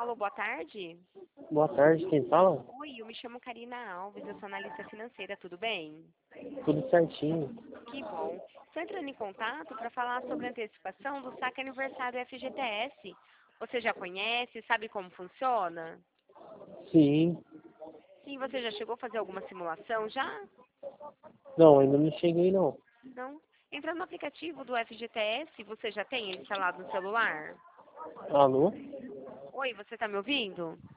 Alô, boa tarde. Boa tarde, quem fala? Oi, eu me chamo Karina Alves, eu sou analista financeira, tudo bem? Tudo certinho. Que bom. Estou entrando em contato para falar sobre a antecipação do saque aniversário FGTS. Você já conhece, sabe como funciona? Sim. Sim, você já chegou a fazer alguma simulação já? Não, ainda não cheguei não. Não? Entrando no aplicativo do FGTS, você já tem ele instalado no celular? Alô? Oi, você está me ouvindo?